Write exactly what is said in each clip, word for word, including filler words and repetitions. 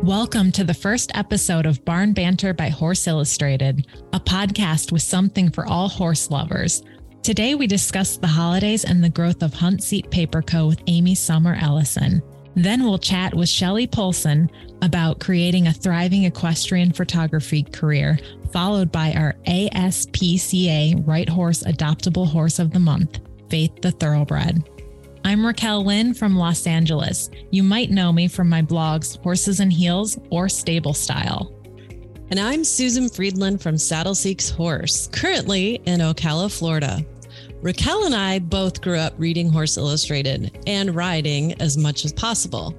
Welcome to the first episode of Barn Banter by Horse Illustrated, a podcast with something for all horse lovers. Today we discuss the holidays and the growth of Hunt Seat Paper Co. with Amy Summer Ellison. Then we'll chat with Shelly Polson about creating a thriving equestrian photography career, followed by our A S P C A Right Horse Adoptable Horse of the Month, Faith the Thoroughbred. I'm Raquel Lynn from Los Angeles. You might know me from my blogs, Horses and Heels or Stable Style. And I'm Susan Friedland from Saddle Seeks Horse, currently in Ocala, Florida. Raquel and I both grew up reading Horse Illustrated and riding as much as possible.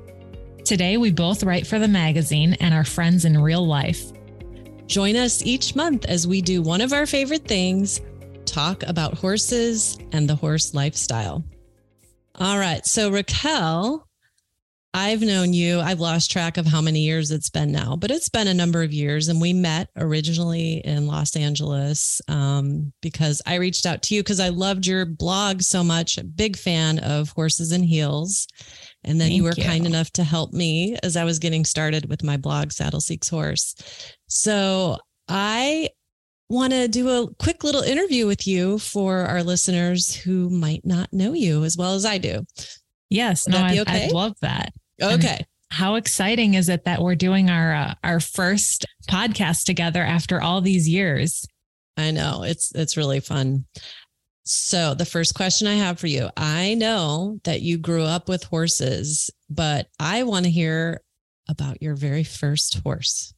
Today, we both write for the magazine and are friends in real life. Join us each month as we do one of our favorite things, talk about horses and the horse lifestyle. All right. So Raquel, I've known you. I've lost track of how many years it's been now, but it's been a number of years. And we met originally in Los Angeles um, because I reached out to you because I loved your blog so much. A big fan of Horses and Heels. And then Thank you were you. kind enough to help me as I was getting started with my blog, Saddle Seeks Horse. So I want to do a quick little interview with you for our listeners who might not know you as well as I do. Yes, Would no, that be I, okay? I love that. Okay. And how exciting is it that we're doing our uh, our first podcast together after all these years? I know it's it's really fun. So the first question I have for you, I know that you grew up with horses, but I want to hear about your very first horse.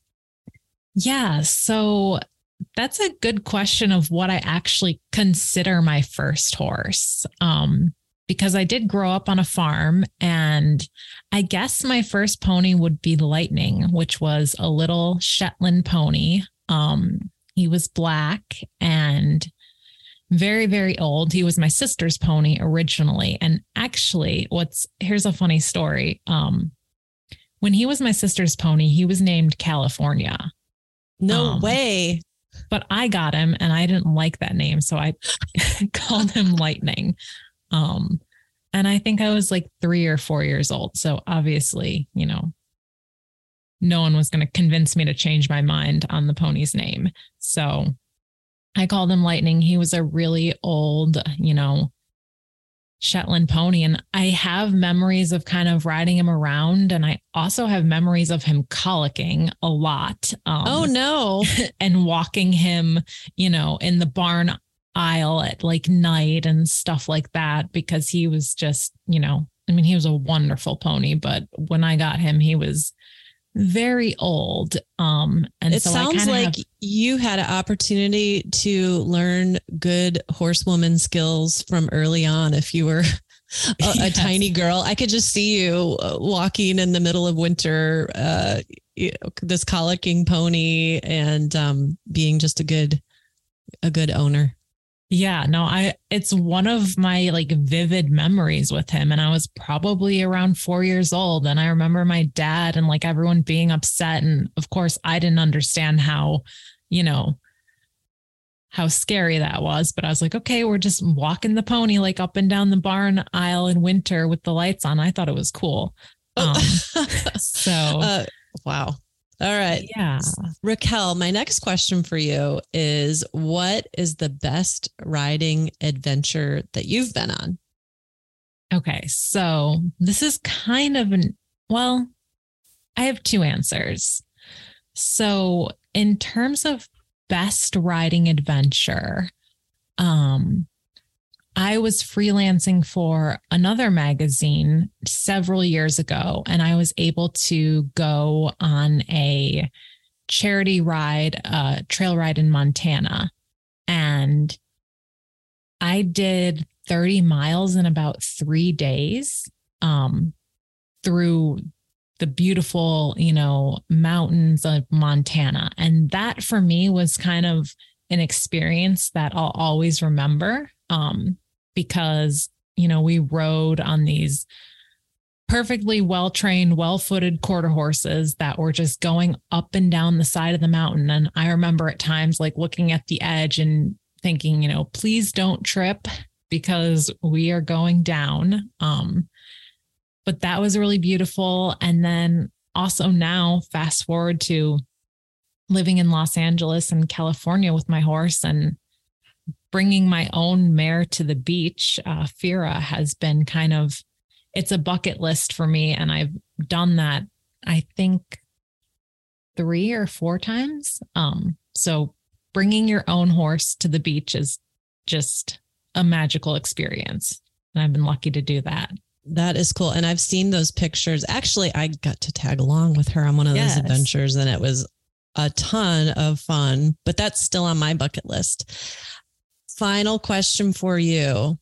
Yeah, so that's a good question of what I actually consider my first horse. Um, because I did grow up on a farm, and I guess my first pony would be Lightning, which was a little Shetland pony. Um, he was black and very, very old. He was my sister's pony originally. And actually, what's here's a funny story. Um, when he was my sister's pony, he was named California. No Um, way. But I got him and I didn't like that name. So I called him Lightning. Um, and I think I was like three or four years old. So obviously, you know, no one was going to convince me to change my mind on the pony's name. So I called him Lightning. He was a really old, you know, Shetland pony. And I have memories of kind of riding him around. And I also have memories of him colicking a lot. Um, Oh, no. and walking him, you know, in the barn aisle at like night and stuff like that, because he was just, you know, I mean, he was a wonderful pony, but when I got him, he was very old. Um, and It so sounds I like have, you had an opportunity to learn good horsewoman skills from early on. If you were a, Yes. a tiny girl, I could just see you walking in the middle of winter, uh, you know, this colicking pony and um, being just a good, a good owner. Yeah, no, I, it's one of my like vivid memories with him. And I was probably around four years old. And I remember my dad and like everyone being upset. And of course I didn't understand how, you know, how scary that was. But I was like, okay, we're just walking the pony like up and down the barn aisle in winter with the lights on. I thought it was cool. Um, so, uh, wow. All right. yeah. Raquel, my next question for you is, what is the best riding adventure that you've been on? Okay. So this is kind of an, well, I have two answers. So in terms of best riding adventure, um, I was freelancing for another magazine several years ago, and I was able to go on a charity ride, uh, trail ride in Montana. And I did thirty miles in about three days um, through the beautiful, you know, mountains of Montana. And that for me was kind of an experience that I'll always remember. Um, because, you know, we rode on these perfectly well-trained, well-footed quarter horses that were just going up and down the side of the mountain. And I remember at times like looking at the edge and thinking, you know, please don't trip because we are going down. Um, but that was really beautiful. And then also now fast forward to living in Los Angeles and California with my horse and bringing my own mare to the beach. Uh, Fira has been kind of, it's a bucket list for me. And I've done that, I think, three or four times. Um, so bringing your own horse to the beach is just a magical experience. And I've been lucky to do that. That is cool. And I've seen those pictures. Actually, I got to tag along with her on one of Yes. those adventures, and it was a ton of fun, but that's still on my bucket list. Final question for you.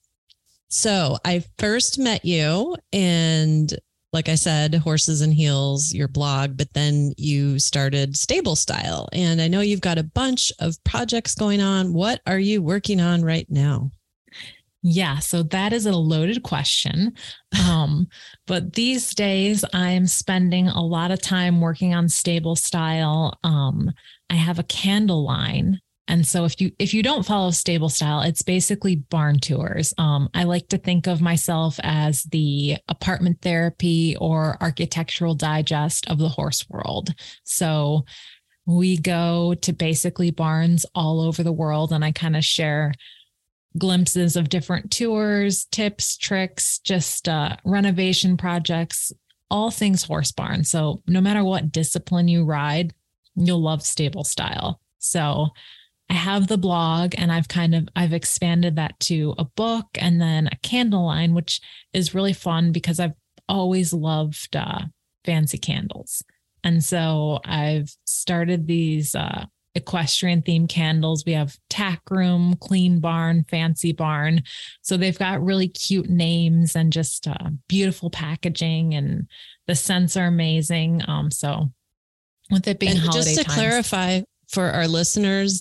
So I first met you, and like I said, Horses and Heels, your blog, but then you started Stable Style. And I know you've got a bunch of projects going on. What are you working on right now? Yeah, so that is a loaded question. Um, but these days I'm spending a lot of time working on Stable Style. Um, I have a candle line. And so if you if you don't follow Stable Style, it's basically barn tours. Um, I like to think of myself as the apartment therapy or architectural digest of the horse world. So we go to basically barns all over the world, and I kind of share glimpses of different tours, tips, tricks, just uh, renovation projects, all things horse barn. So no matter what discipline you ride, you'll love Stable Style. So I have the blog, and I've kind of, I've expanded that to a book and then a candle line, which is really fun because I've always loved uh, fancy candles. And so I've started these uh, equestrian themed candles. We have Tack Room, Clean Barn, Fancy Barn. So they've got really cute names and just uh, beautiful packaging, and the scents are amazing. Um, so with it being and holiday just to times, clarify for our listeners,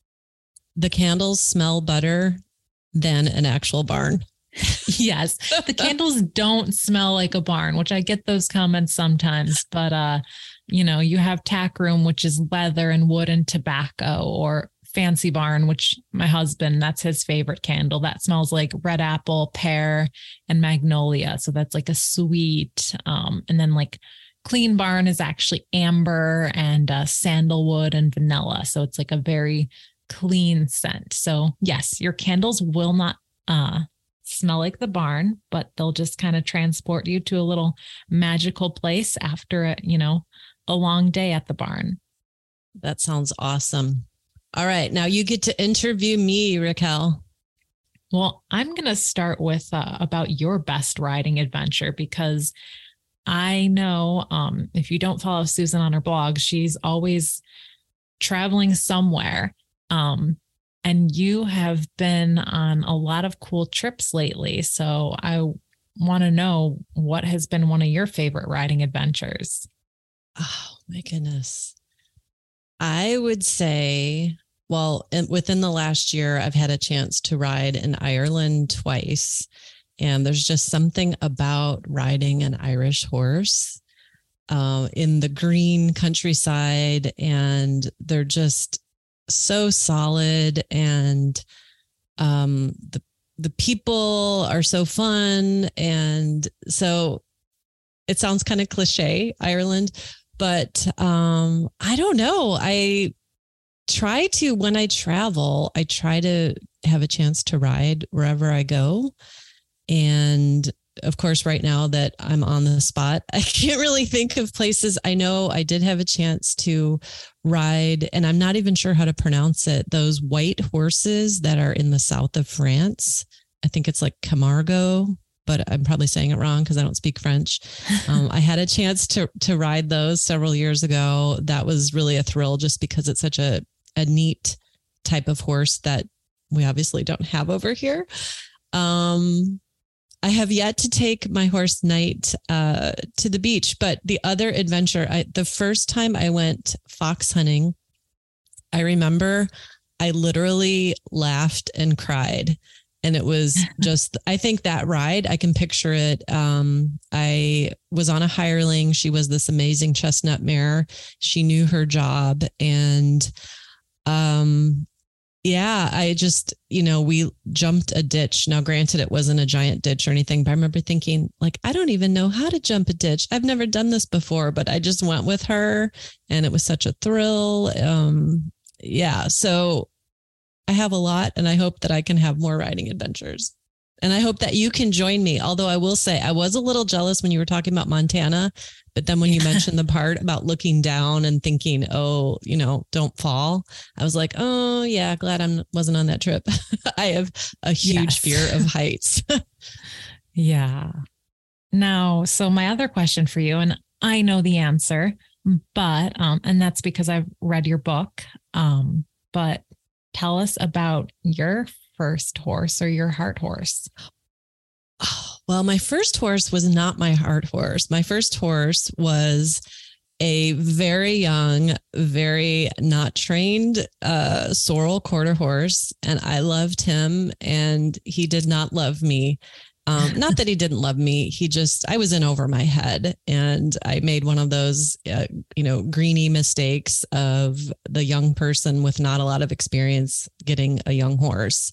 the candles smell better than an actual barn. Yes, the candles don't smell like a barn, which I get those comments sometimes, but uh, you know, you have Tack Room, which is leather and wood and tobacco, or Fancy Barn, which my husband, that's his favorite candle. That smells like red apple, pear, and magnolia. So that's like a sweet, um, and then like Clean Barn is actually amber and uh, sandalwood and vanilla. So it's like a very clean scent. So yes, your candles will not uh, smell like the barn, but they'll just kind of transport you to a little magical place after a, you know, a long day at the barn. That sounds awesome. All right. Now you get to interview me, Raquel. Well, I'm going to start with uh, about your best riding adventure, because I know um, if you don't follow Susan on her blog, she's always traveling somewhere. Um, and you have been on a lot of cool trips lately. So I want to know, what has been one of your favorite riding adventures? Oh my goodness. I would say, well, within the last year, I've had a chance to ride in Ireland twice. And there's just something about riding an Irish horse uh, in the green countryside. And they're just so solid, and um, the the people are so fun. And so it sounds kind of cliche, Ireland, but um, I don't know. I try to, when I travel, I try to have a chance to ride wherever I go. And of course, right now that I'm on the spot, I can't really think of places. I know I did have a chance to ride, and I'm not even sure how to pronounce it, those white horses that are in the south of France. I think it's like Camargo, but I'm probably saying it wrong because I don't speak French. Um, I had a chance to to ride those several years ago. That was really a thrill, just because it's such a, a neat type of horse that we obviously don't have over here. Um, I have yet to take my horse Knight uh, to the beach, but the other adventure, I, the first time I went fox hunting, I remember I literally laughed and cried. And it was just, I think that ride, I can picture it. Um, I was on a hireling. She was this amazing chestnut mare. She knew her job. And um, Yeah, I just, you know, we jumped a ditch. Now, granted, it wasn't a giant ditch or anything, but I remember thinking, like, I don't even know how to jump a ditch. I've never done this before, but I just went with her and it was such a thrill. Um, yeah. So I have a lot and I hope that I can have more riding adventures. And I hope that you can join me. Although I will say I was a little jealous when you were talking about Montana, but then when you mentioned the part about looking down and thinking, oh, you know, don't fall. I was like, oh yeah, glad I wasn't on that trip. I have a huge yes. fear of heights. Yeah. Now, so my other question for you, and I know the answer, but, um, and that's because I've read your book. Um, but tell us about your first horse or your heart horse. Oh, well, my first horse was not my heart horse. My first horse was a very young, very not trained uh, sorrel quarter horse. And I loved him and he did not love me. Um, not that he didn't love me. He just, I was in over my head and I made one of those, uh, you know, greeny mistakes of the young person with not a lot of experience getting a young horse.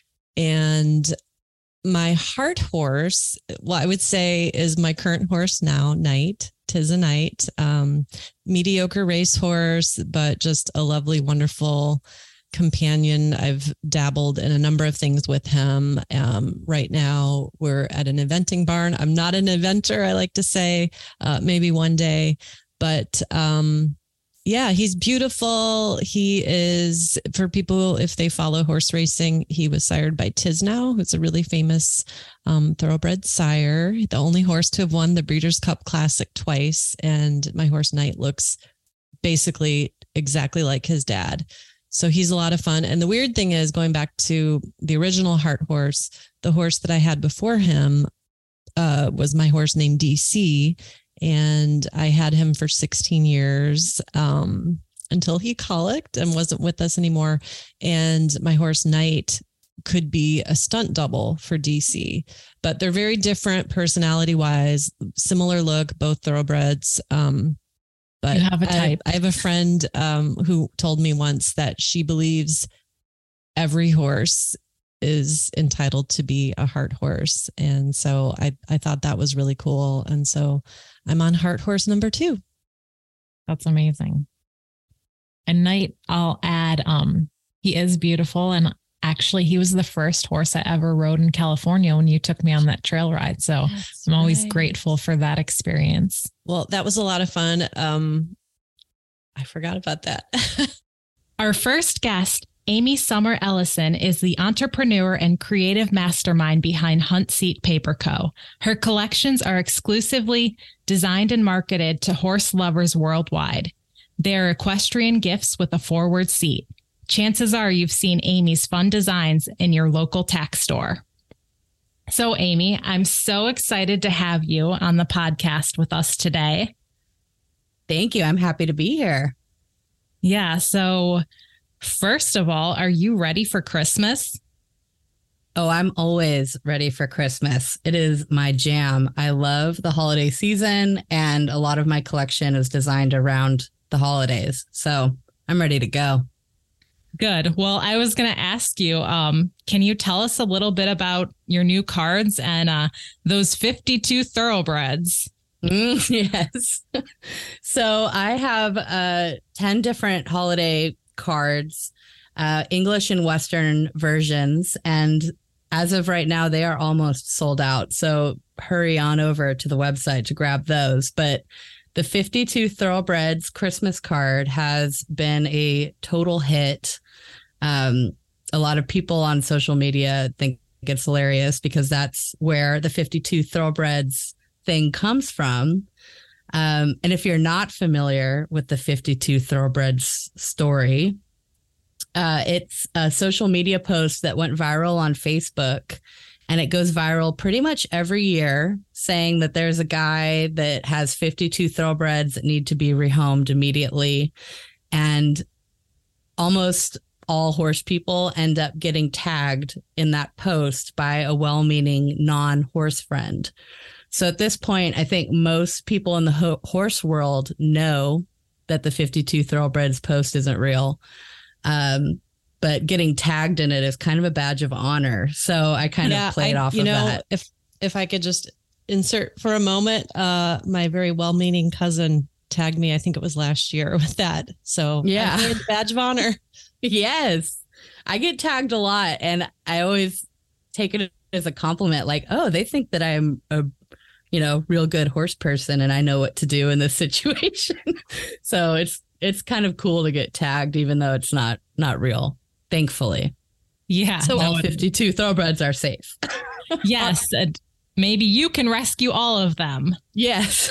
And my heart horse, well, I would say is my current horse now, Knight. Tis a Knight, um, mediocre racehorse, but just a lovely, wonderful companion. I've dabbled in a number of things with him. Um, right now, we're at an eventing barn. I'm not an eventer, I like to say, uh, maybe one day, but um, yeah, he's beautiful. He is, for people, if they follow horse racing, he was sired by Tiznow, who's a really famous um, thoroughbred sire, the only horse to have won the Breeders' Cup Classic twice. And my horse Knight looks basically exactly like his dad. So he's a lot of fun. And the weird thing is, going back to the original heart horse, the horse that I had before him uh, was my horse named D C. And I had him for sixteen years um, until he colicked and wasn't with us anymore. And my horse Knight could be a stunt double for D C, but they're very different personality wise, similar look, both thoroughbreds. Um, but you have a type. I, I have a friend um, who told me once that she believes every horse is entitled to be a heart horse. And so I, I thought that was really cool. And so I'm on heart horse number two. That's amazing. And Knight, I'll add, um, he is beautiful. And actually he was the first horse I ever rode in California when you took me on that trail ride. So That's I'm always right. grateful for that experience. Well, that was a lot of fun. Um, I forgot about that. Our first guest, Amy Summer Ellison, is the entrepreneur and creative mastermind behind Hunt Seat Paper Co. Her collections are exclusively designed and marketed to horse lovers worldwide. They are equestrian gifts with a forward seat. Chances are you've seen Amy's fun designs in your local tack store. So, Amy, I'm so excited to have you on the podcast with us today. Thank you. I'm happy to be here. Yeah. So, first of all, are you ready for Christmas? Oh, I'm always ready for Christmas. It is my jam. I love the holiday season, and a lot of my collection is designed around the holidays. So I'm ready to go. Good. Well, I was going to ask you, um, can you tell us a little bit about your new cards and uh, those fifty-two thoroughbreds? Mm, yes. So I have uh, ten different holiday cards, uh, English and Western versions. And as of right now, they are almost sold out. So hurry on over to the website to grab those. But the fifty-two Thoroughbreds Christmas card has been a total hit. Um, a lot of people on social media think it's hilarious because that's where the fifty-two Thoroughbreds thing comes from. Um, and if you're not familiar with the fifty-two Thoroughbreds story, uh, it's a social media post that went viral on Facebook, and it goes viral pretty much every year, saying that there's a guy that has fifty-two Thoroughbreds that need to be rehomed immediately. And almost all horse people end up getting tagged in that post by a well-meaning non-horse friend. So at this point, I think most people in the ho- horse world know that the fifty-two Thoroughbreds post isn't real. Um, but getting tagged in it is kind of a badge of honor. So I kind yeah, of played I, off you of know, that. If if I could just insert for a moment, uh, my very well-meaning cousin tagged me, I think it was last year, with that. So yeah, I badge of honor. Yes, I get tagged a lot, and I always take it as a compliment. Like, oh, they think that I'm a, you know, real good horse person, and I know what to do in this situation. So it's it's kind of cool to get tagged, even though it's not not real. Thankfully, Yeah. so no, all fifty-two thoroughbreds are safe. yes. And maybe you can rescue all of them. Yes.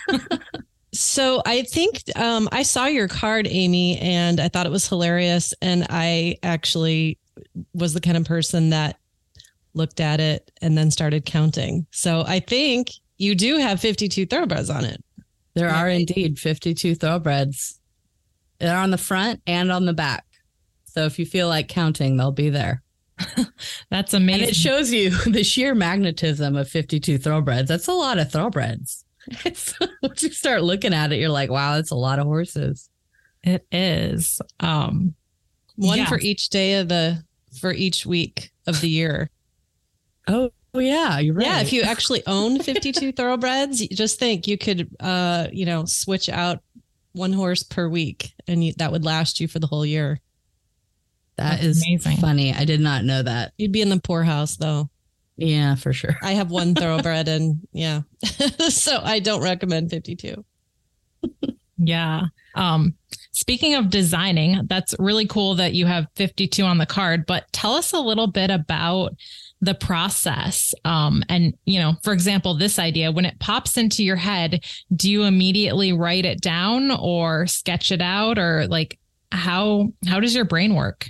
So I think um, I saw your card, Amy, and I thought it was hilarious. And I actually was the kind of person that looked at it and then started counting. So I think you do have fifty-two thoroughbreds on it. There Yeah. are indeed fifty-two thoroughbreds. They're on the front and on the back. So if you feel like counting, they'll be there. That's And amazing. it shows you the sheer magnetism of fifty-two thoroughbreds. That's a lot of thoroughbreds. It's, once you start looking at it, you're like, wow, that's a lot of horses. It is. Um, One yeah. for each day of the, for each week of the year. Oh, yeah, you're right. Yeah. If you actually own fifty-two thoroughbreds, you just think you could, uh, you know, switch out one horse per week, and you, that would last you for the whole year. That That's is amazing. funny. I did not know that. You'd be in the poorhouse though. Yeah, for sure. I have one thoroughbred, and yeah, so I don't recommend fifty-two. Yeah. Um, speaking of designing, that's really cool that you have fifty-two on the card, but tell us a little bit about the process. Um, and, you know, for example, this idea, when it pops into your head, do you immediately write it down or sketch it out, or like how, how does your brain work?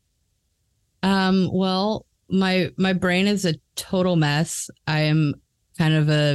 Um, well, my my brain is a total mess. I am kind of a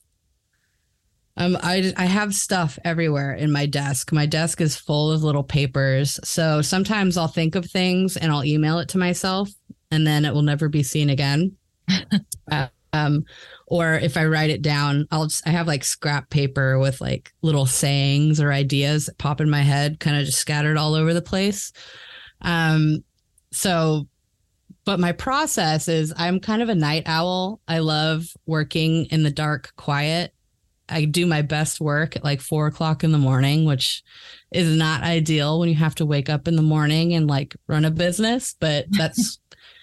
um I I have stuff everywhere in my desk. My desk is full of little papers. So sometimes I'll think of things and I'll email it to myself, and then it will never be seen again. uh, um or if I write it down, I'll just, I have like scrap paper with like little sayings or ideas that pop in my head, kind of just scattered all over the place. Um so But my process is I'm kind of a night owl. I love working in the dark, quiet. I do my best work at like four o'clock in the morning, which is not ideal when you have to wake up in the morning and like run a business. But that's,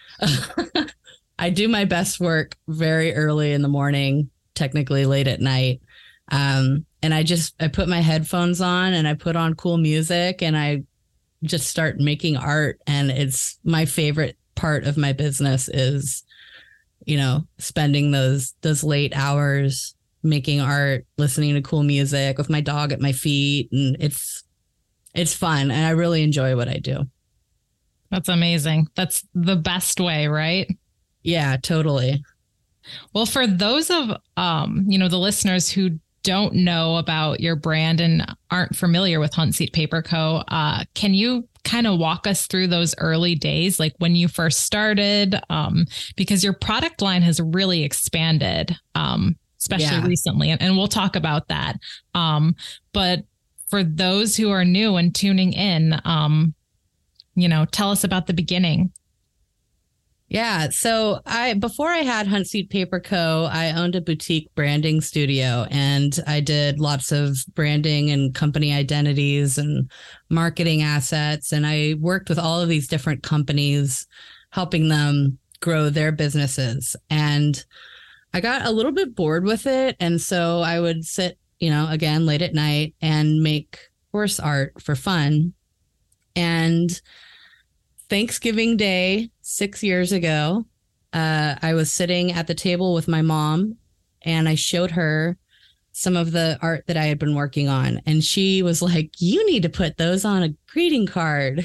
I do my best work very early in the morning, technically late at night. Um, and I just, I put my headphones on and I put on cool music and I just start making art. And it's my favorite part of my business is, you know, spending those those late hours making art, listening to cool music with my dog at my feet, and it's it's fun, and I really enjoy what I do. That's amazing. That's the best way, right? Yeah, totally. Well, for those of um, you know, the listeners who don't know about your brand and aren't familiar with Hunt Seat Paper Co., uh, can you kind of walk us through those early days, like when you first started? Um, because your product line has really expanded, um, especially Yeah. recently, and, and we'll talk about that. Um, but for those who are new and tuning in, um, you know, tell us about the beginning. Yeah. So I before I had Hunt Seat Paper Co., I owned a boutique branding studio, and I did lots of branding and company identities and marketing assets. And I worked with all of these different companies, helping them grow their businesses. And I got a little bit bored with it. And so I would sit, you know, again, late at night and make horse art for fun. And Thanksgiving Day, six years ago, uh, I was sitting at the table with my mom, and I showed her some of the art that I had been working on. And she was like, you need to put those on a greeting card.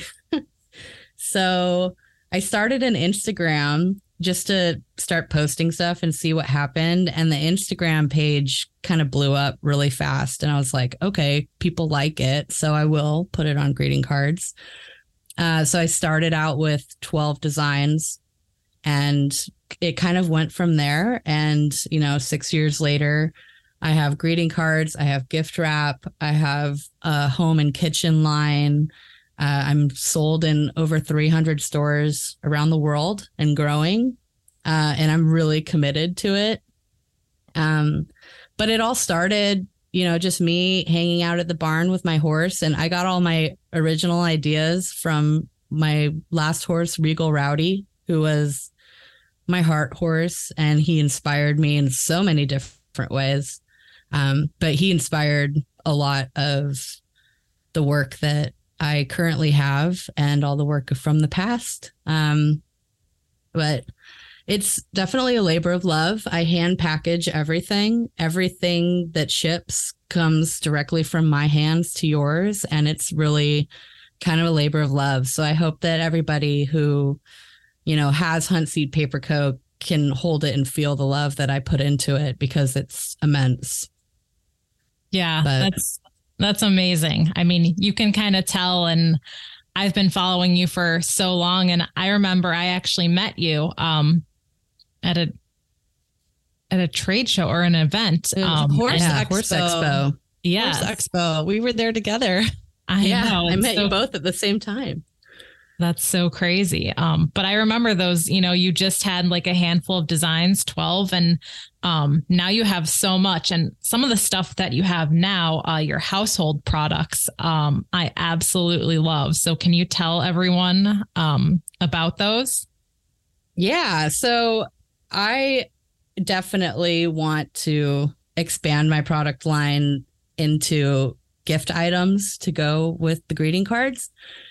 So I started an Instagram just to start posting stuff and see what happened. And the Instagram page kind of blew up really fast. And I was like, okay, people like it, so I will put it on greeting cards. Uh, so I started out with twelve designs, and it kind of went from there. And, you know, six years later, I have greeting cards, I have gift wrap, I have a home and kitchen line. Uh, I'm sold in over three hundred stores around the world and growing. Uh, and I'm really committed to it. Um, but it all started, you know, just me hanging out at the barn with my horse. And I got all my original ideas from my last horse, Regal Rowdy, who was my heart horse. And he inspired me in so many different ways. Um, but he inspired a lot of the work that I currently have and all the work from the past. Um, but it's definitely a labor of love. I hand package everything. Everything that ships comes directly from my hands to yours. And it's really kind of a labor of love. So I hope that everybody who, you know, has Hunt Seat Paper Co. can hold it and feel the love that I put into it, because it's immense. Yeah, But, that's that's amazing. I mean, you can kind of tell, and I've been following you for so long. And I remember I actually met you um, at a at a trade show or an event. Um, Horse, yeah, Expo. Horse Expo. Yes. Horse Expo. We were there together. I yeah, know. I It's met so- you both at the same time. That's so crazy. Um, but I remember those, you know, you just had like a handful of designs, twelve, and um, now you have so much. And some of the stuff that you have now, uh, your household products, um, I absolutely love. So can you tell everyone um, about those? Yeah. So I definitely want to expand my product line into gift items to go with the greeting cards.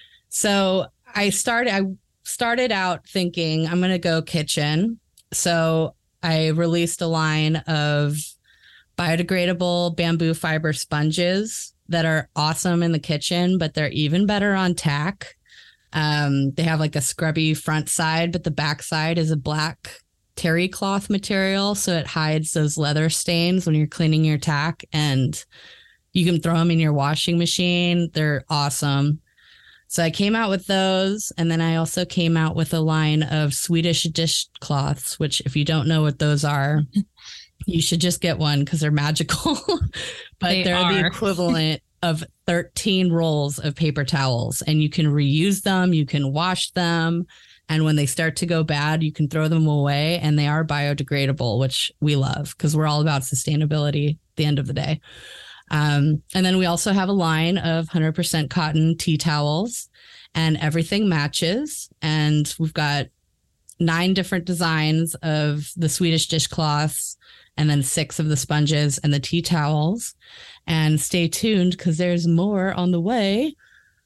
So I started, I started out thinking I'm going to go kitchen. So I released a line of biodegradable bamboo fiber sponges that are awesome in the kitchen, but they're even better on tack. Um, they have like a scrubby front side, but the back side is a black terry cloth material. So it hides those leather stains when you're cleaning your tack, and you can throw them in your washing machine. They're awesome. So I came out with those. And then I also came out with a line of Swedish dishcloths, which if you don't know what those are, you should just get one because they're magical. But They they're are. the equivalent of thirteen rolls of paper towels, and you can reuse them. You can wash them. And when they start to go bad, you can throw them away, and they are biodegradable, which we love because we're all about sustainability at the end of the day. Um, and then we also have a line of one hundred percent cotton tea towels, and everything matches. And we've got nine different designs of the Swedish dishcloths, and then six of the sponges and the tea towels. And stay tuned because there's more on the way.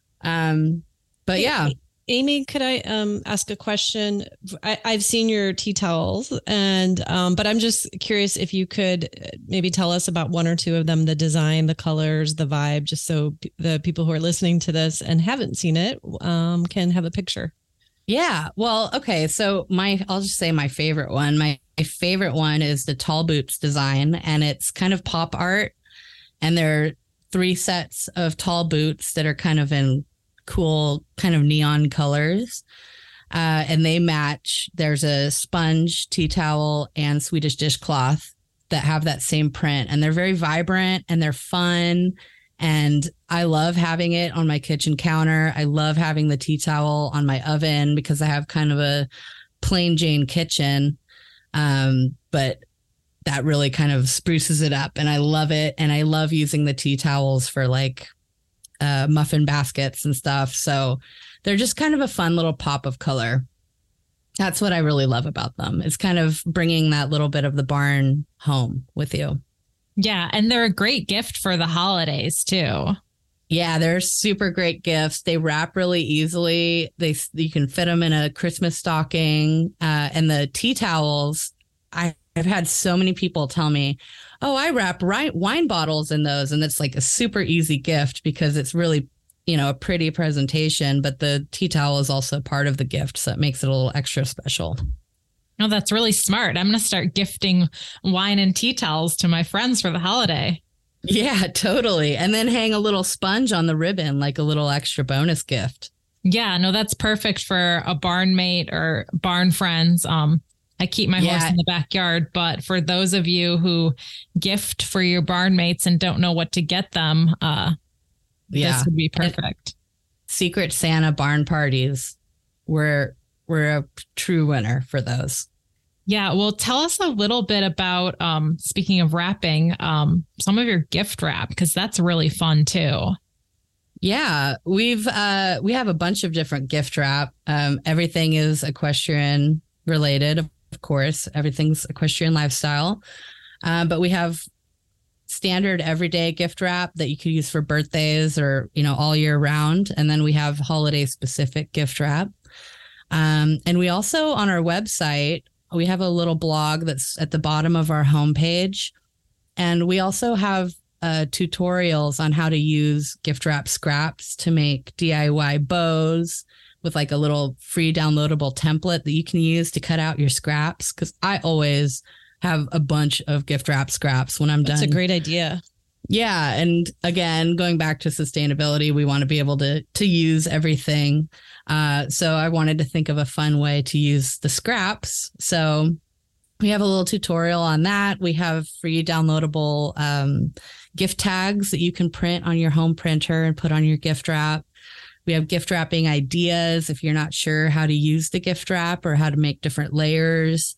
Um, but yeah. Amy, could I um, ask a question? I, I've seen your tea towels, and um, but I'm just curious if you could maybe tell us about one or two of them, the design, the colors, the vibe, just so p- the people who are listening to this and haven't seen it um, can have a picture. Yeah. Well, okay. So my, I'll just say my favorite one. My, my favorite one is the tall boots design, and it's kind of pop art. And there are three sets of tall boots that are kind of in cool kind of neon colors. Uh, and they match. There's a sponge, tea towel, and Swedish dishcloth that have that same print. And they're very vibrant and they're fun. And I love having it on my kitchen counter. I love having the tea towel on my oven because I have kind of a plain Jane kitchen. Um, but that really kind of spruces it up, and I love it. And I love using the tea towels for like uh, muffin baskets and stuff. So they're just kind of a fun little pop of color. That's what I really love about them. It's kind of bringing that little bit of the barn home with you. Yeah. And they're a great gift for the holidays too. Yeah, they're super great gifts. They wrap really easily. They you can fit them in a Christmas stocking. Uh, and the tea towels, I, I've had so many people tell me, "Oh, I wrap ri- wine bottles in those," and it's like a super easy gift because it's really, you know, a pretty presentation. But the tea towel is also part of the gift, so it makes it a little extra special. Oh, that's really smart. I'm going to start gifting wine and tea towels to my friends for the holiday. Yeah, totally. And then hang a little sponge on the ribbon, like a little extra bonus gift. Yeah, no, that's perfect for a barn mate or barn friends. Um, I keep my Yeah. horse in the backyard, but for those of you who gift for your barn mates and don't know what to get them, uh, Yeah. this would be perfect. Secret Santa barn parties were were a true winner for those. Yeah. Well, tell us a little bit about, um, speaking of wrapping, um, some of your gift wrap, because that's really fun too. Yeah, we've uh, we have a bunch of different gift wrap. Um, everything is equestrian related, of course. Everything's equestrian lifestyle. Um, but we have standard everyday gift wrap that you could use for birthdays or, you know, all year round. And then we have holiday specific gift wrap. Um, and we also, on our website, we have a little blog that's at the bottom of our homepage. And we also have uh, tutorials on how to use gift wrap scraps to make D I Y bows with like a little free downloadable template that you can use to cut out your scraps. Because I always have a bunch of gift wrap scraps when I'm That's done. That's a great idea. Yeah. And again, going back to sustainability, we want to be able to to use everything. Uh, so I wanted to think of a fun way to use the scraps. So we have a little tutorial on that. We have free downloadable um, gift tags that you can print on your home printer and put on your gift wrap. We have gift wrapping ideas if you're not sure how to use the gift wrap or how to make different layers.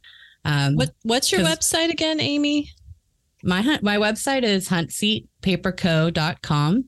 Um, what What's your website again, Amy? My my website is hunt seat paper co dot com,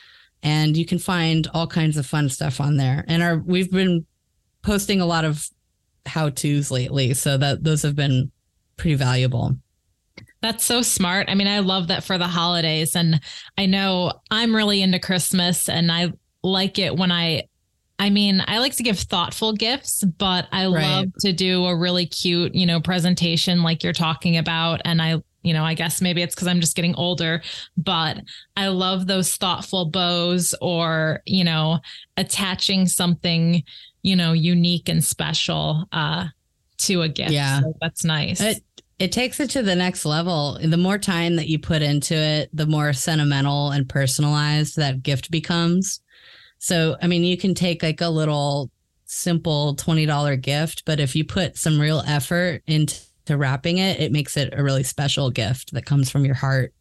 and you can find all kinds of fun stuff on there. And our we've been posting a lot of how-tos lately, so that those have been pretty valuable. That's so smart. I mean, I love that for the holidays, and I know I'm really into Christmas, and I like it when I I mean, I like to give thoughtful gifts, but I right. love to do a really cute, you know, presentation like you're talking about. And I, you know, I guess maybe it's because I'm just getting older, but I love those thoughtful bows or, you know, attaching something, you know, unique and special uh, to a gift. Yeah. So that's nice. It, it takes it to the next level. The more time that you put into it, the more sentimental and personalized that gift becomes. So, I mean, you can take like a little simple twenty dollars gift, but if you put some real effort into wrapping it, it makes it a really special gift that comes from your heart.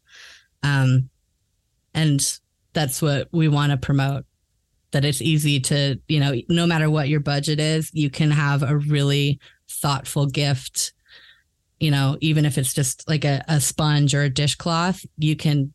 Um, and that's what we want to promote, that it's easy to, you know, no matter what your budget is, you can have a really thoughtful gift. You know, even if it's just like a, a sponge or a dishcloth, you can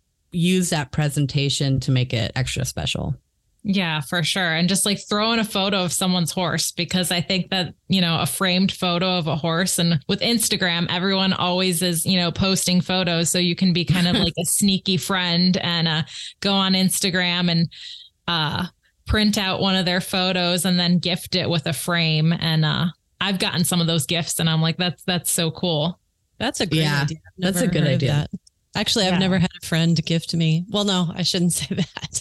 use that presentation to make it extra special. Yeah, for sure. And just like throw in a photo of someone's horse, because I think that, you know, a framed photo of a horse, and with Instagram, everyone always is, you know, posting photos. So you can be kind of like a sneaky friend and uh, go on Instagram and uh, print out one of their photos and then gift it with a frame. And uh, I've gotten some of those gifts and I'm like, that's, that's so cool. That's a great yeah, idea. That's a good idea. Actually, I've yeah. never had a friend gift me. Well, no, I shouldn't say that.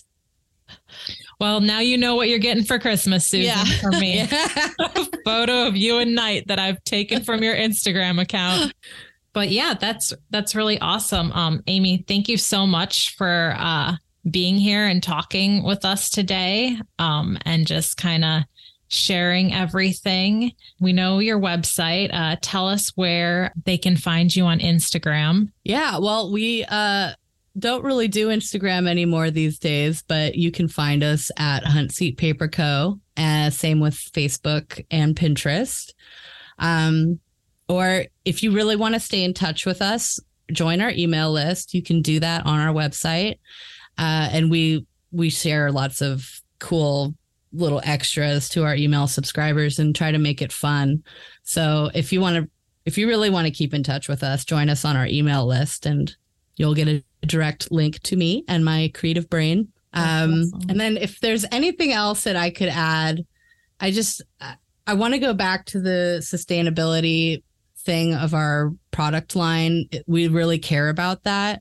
Well, now you know what you're getting for Christmas, Susan, yeah. from me. Yeah. A photo of you and Knight that I've taken from your Instagram account. But yeah, that's that's really awesome. Um, Amy, thank you so much for uh, being here and talking with us today, um, and just kind of sharing everything. We know your website. Uh, tell us where they can find you on Instagram. Yeah, well, we... Uh... don't really do Instagram anymore these days, but you can find us at Hunt Seat Paper Co. And same with Facebook and Pinterest. Um, or if you really want to stay in touch with us, join our email list. You can do that on our website. Uh, and we we share lots of cool little extras to our email subscribers and try to make it fun. So if you want to, if you really want to keep in touch with us, join us on our email list and you'll get a direct link to me and my creative brain. Um, awesome. And then if there's anything else that I could add, I just, I want to go back to the sustainability thing of our product line. We really care about that.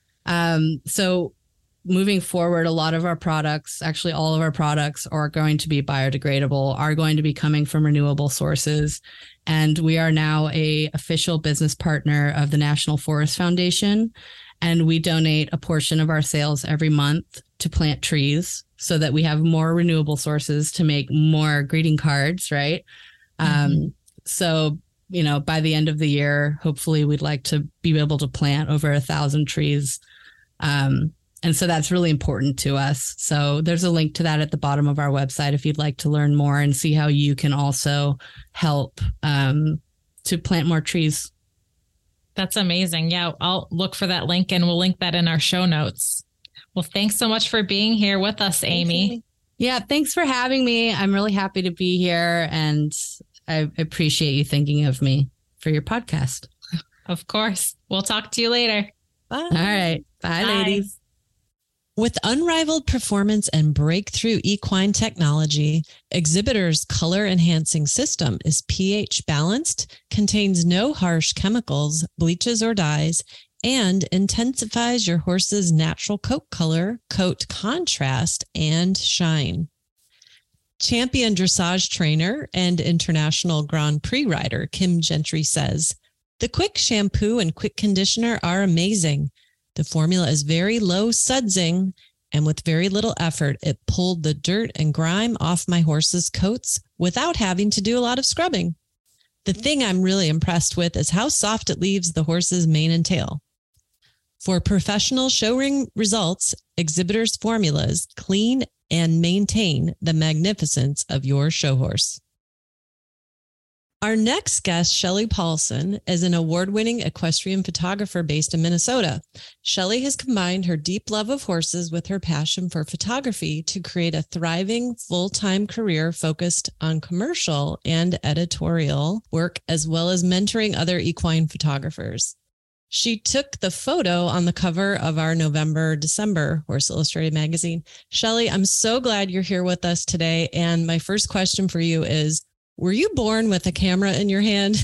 Um, so moving forward, a lot of our products, actually all of our products are going to be biodegradable, are going to be coming from renewable sources. And we are now a official business partner of the National Forest Foundation. And we donate a portion of our sales every month to plant trees so that we have more renewable sources to make more greeting cards, right? Mm-hmm. Um, so, you know, by the end of the year, hopefully we'd like to be able to plant over a thousand trees. Um, and so that's really important to us. So there's a link to that at the bottom of our website if you'd like to learn more and see how you can also help um, to plant more trees. That's amazing. Yeah, I'll look for that link and we'll link that in our show notes. Well, thanks so much for being here with us, Amy. Thanks, Amy. Yeah, thanks for having me. I'm really happy to be here, and I appreciate you thinking of me for your podcast. Of course. We'll talk to you later. Bye. All right. Bye, Bye, ladies. With unrivaled performance and breakthrough equine technology, Exhibitor's color enhancing system is pH balanced, contains no harsh chemicals, bleaches, or dyes, and intensifies your horse's natural coat color, coat contrast, and shine. Champion dressage trainer and international Grand Prix rider Kim Gentry says, "The quick shampoo and quick conditioner are amazing. The formula is very low sudsing, and with very little effort, it pulled the dirt and grime off my horse's coats without having to do a lot of scrubbing. The thing I'm really impressed with is how soft it leaves the horse's mane and tail. For professional showring results, Exhibitor's formulas clean and maintain the magnificence of your show horse." Our next guest, Shelley Paulson, is an award-winning equestrian photographer based in Minnesota. Shelley has combined her deep love of horses with her passion for photography to create a thriving full-time career focused on commercial and editorial work, as well as mentoring other equine photographers. She took the photo on the cover of our November, December Horse Illustrated magazine. Shelley, I'm so glad you're here with us today. And my first question for you is, were you born with a camera in your hand?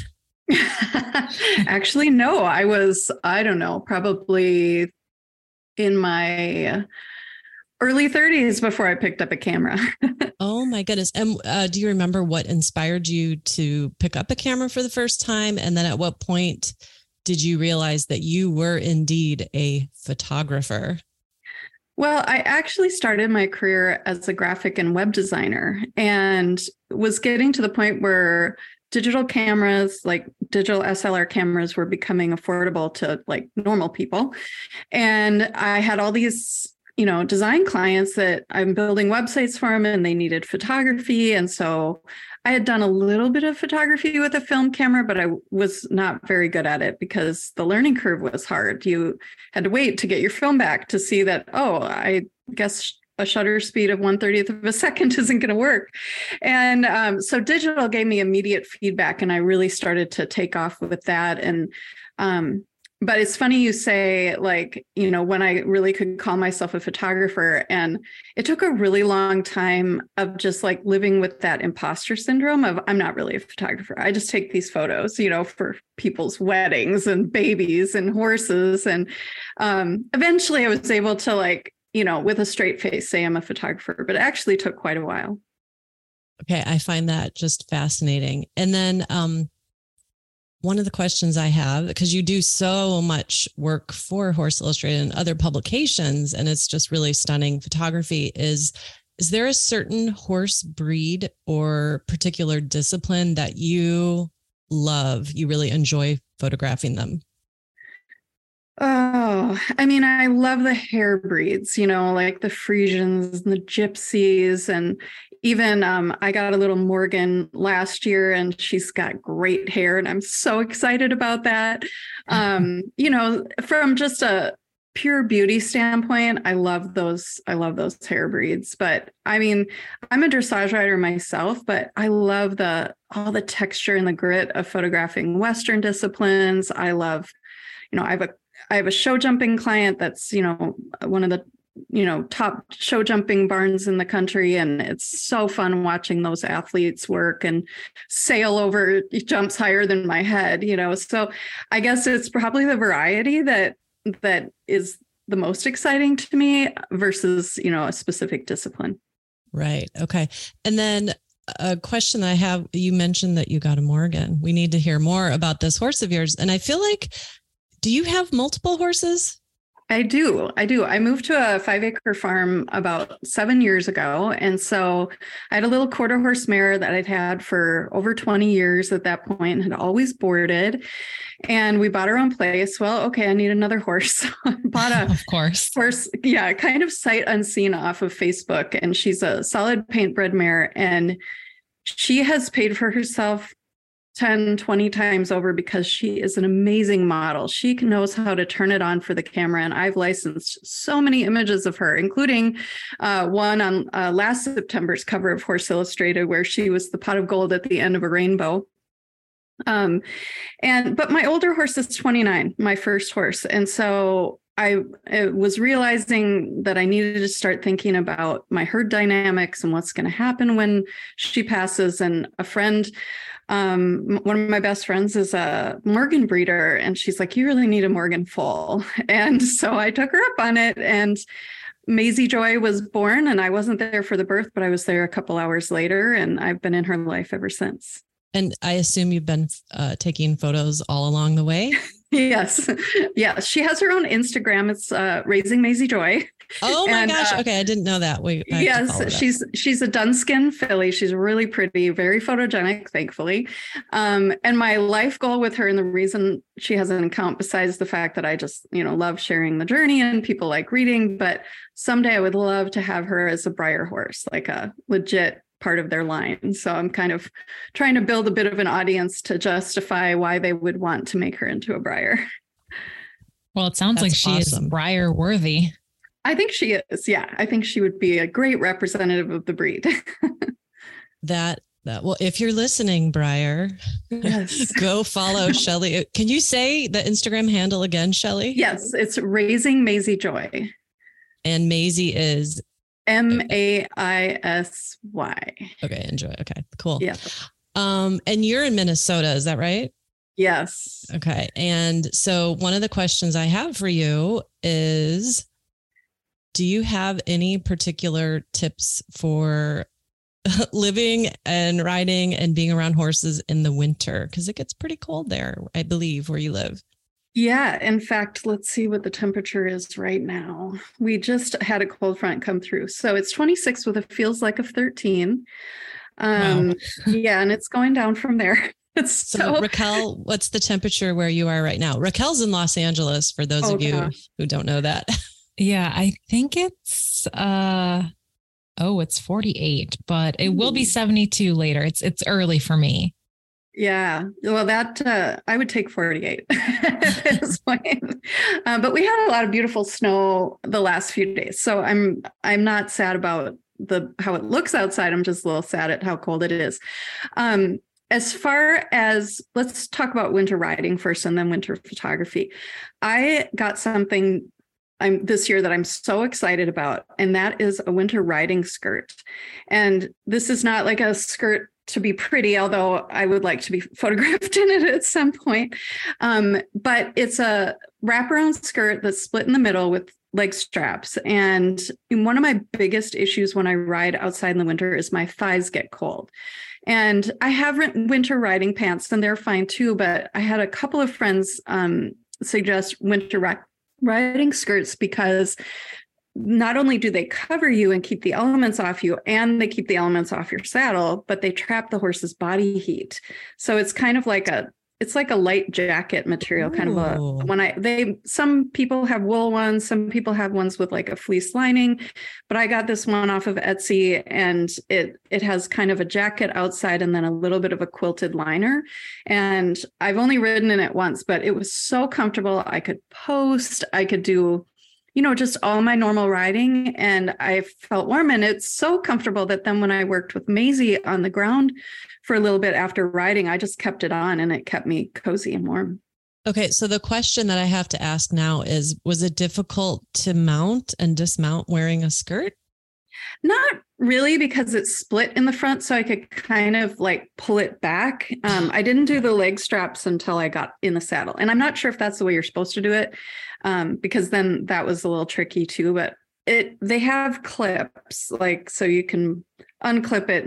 Actually, no. I was, I don't know, probably in my early thirties before I picked up a camera. Oh my goodness. And uh, do you remember what inspired you to pick up a camera for the first time? And then at what point did you realize that you were indeed a photographer? Well, I actually started my career as a graphic and web designer and was getting to the point where digital cameras, like digital S L R cameras, were becoming affordable to like normal people. And I had all these, you know, design clients that I'm building websites for them, and they needed photography. And so I had done a little bit of photography with a film camera, but I was not very good at it because the learning curve was hard. You had to wait to get your film back to see that, oh, I guess a shutter speed of one thirtieth of a second isn't going to work. And um, so digital gave me immediate feedback, and I really started to take off with that. And um, but it's funny you say, like, you know, when I really could call myself a photographer, and it took a really long time of just like living with that imposter syndrome of I'm not really a photographer. I just take these photos, you know, for people's weddings and babies and horses. And um, eventually I was able to, like, you know, with a straight face say I'm a photographer, but it actually took quite a while. Okay. I find that just fascinating. And then, um, one of the questions I have, because you do so much work for Horse Illustrated and other publications, and it's just really stunning photography, is, is there a certain horse breed or particular discipline that you love, you really enjoy photographing them? Oh, I mean, I love the hair breeds, you know, like the Friesians and the Gypsies. And even um, I got a little Morgan last year, and she's got great hair, and I'm so excited about that. Um, you know, from just a pure beauty standpoint, I love those. I love those hair breeds. But I mean, I'm a dressage rider myself, but I love the all the texture and the grit of photographing Western disciplines. I love, you know, I have a I have a show jumping client that's, you know, one of the, you know, top show jumping barns in the country. And it's so fun watching those athletes work and sail over jumps higher than my head, you know. So I guess it's probably the variety that that is the most exciting to me versus, you know, a specific discipline. Right. Okay. And then a question that I have, you mentioned that you got a Morgan. We need to hear more about this horse of yours. And I feel like, do you have multiple horses? I do. I do. I moved to a five acre farm about seven years ago. And so I had a little quarter horse mare that I'd had for over twenty years at that point, and had always boarded. And we bought our own place. Well, okay, I need another horse. So I bought a of course. horse, yeah, kind of sight unseen off of Facebook. And she's a solid paint bred mare. And she has paid for herself ten, twenty times over because she is an amazing model. She knows how to turn it on for the camera. And I've licensed so many images of her, including uh, one on uh, last September's cover of Horse Illustrated, where she was the pot of gold at the end of a rainbow. Um, and but my older horse is twenty-nine, my first horse. And so I, I was realizing that I needed to start thinking about my herd dynamics and what's going to happen when she passes. And a friend, um, one of my best friends is a Morgan breeder, and she's like, you really need a Morgan foal. And so I took her up on it, and Maisie Joy was born, and I wasn't there for the birth, but I was there a couple hours later, and I've been in her life ever since. And I assume you've been uh, taking photos all along the way. Yes. Yeah. She has her own Instagram. It's uh, Raising Maisie Joy. Oh my and, gosh. Uh, okay. I didn't know that. We yes, she's she's a Dunskin filly. She's really pretty, very photogenic, thankfully. Um, and my life goal with her, and the reason she has an account, besides the fact that I just, you know, love sharing the journey and people like reading, but someday I would love to have her as a Breyer horse, like a legit part of their line. So I'm kind of trying to build a bit of an audience to justify why they would want to make her into a Breyer. Well, it sounds That's like she awesome. is Breyer worthy. I think she is. Yeah. I think she would be a great representative of the breed. that, that, well, if you're listening, Breyer, yes. go follow Shelly. Can you say the Instagram handle again, Shelly? Yes. It's Raising Maisie Joy. And Maisie is M A I S Y. Okay. Enjoy. Okay, cool. Yeah. Um, and you're in Minnesota, is that right? Yes. Okay. And so one of the questions I have for you is, do you have any particular tips for living and riding and being around horses in the winter? Because it gets pretty cold there, I believe, where you live. Yeah. In fact, let's see what the temperature is right now. We just had a cold front come through. So it's twenty-six with a feels like of thirteen. Um, Wow. Yeah. And it's going down from there. It's So, so, Raquel, what's the temperature where you are right now? Raquel's in Los Angeles, for those Oh, of you gosh. who don't know that. Yeah, I think it's uh oh, it's forty-eight, but it will be seventy-two later. It's it's early for me. yeah. Well, that, uh, I would take forty-eight at this point. Uh, but we had a lot of beautiful snow the last few days. So I'm, I'm not sad about the, how it looks outside. I'm just a little sad at how cold it is. Um, As far as, let's talk about winter riding first and then winter photography. I got something I'm this year that I'm so excited about, and that is a winter riding skirt. And this is not like a skirt to be pretty, although I would like to be photographed in it at some point. Um, but it's a wraparound skirt that's split in the middle with leg straps. And one of my biggest issues when I ride outside in the winter is my thighs get cold. And I have winter riding pants, and they're fine too. But I had a couple of friends um, suggest winter ri- riding skirts because not only do they cover you and keep the elements off you, and they keep the elements off your saddle, but they trap the horse's body heat. So it's kind of like a It's like a light jacket material, kind of a, Ooh. when I, they, some people have wool ones, some people have ones with like a fleece lining, but I got this one off of Etsy, and it, it has kind of a jacket outside and then a little bit of a quilted liner. And I've only ridden in it once, but it was so comfortable. I could post, I could do, you know, just all my normal riding, and I felt warm. And it's so comfortable that then when I worked with Maisie on the ground for a little bit after riding, I just kept it on, and it kept me cozy and warm. Okay. So the question that I have to ask now is, was it difficult to mount and dismount wearing a skirt? Not really, because it's split in the front, so I could kind of like pull it back. Um, I didn't do the leg straps until I got in the saddle. And I'm not sure if that's the way you're supposed to do it, um, because then that was a little tricky too. But it they have clips, like, so you can unclip it and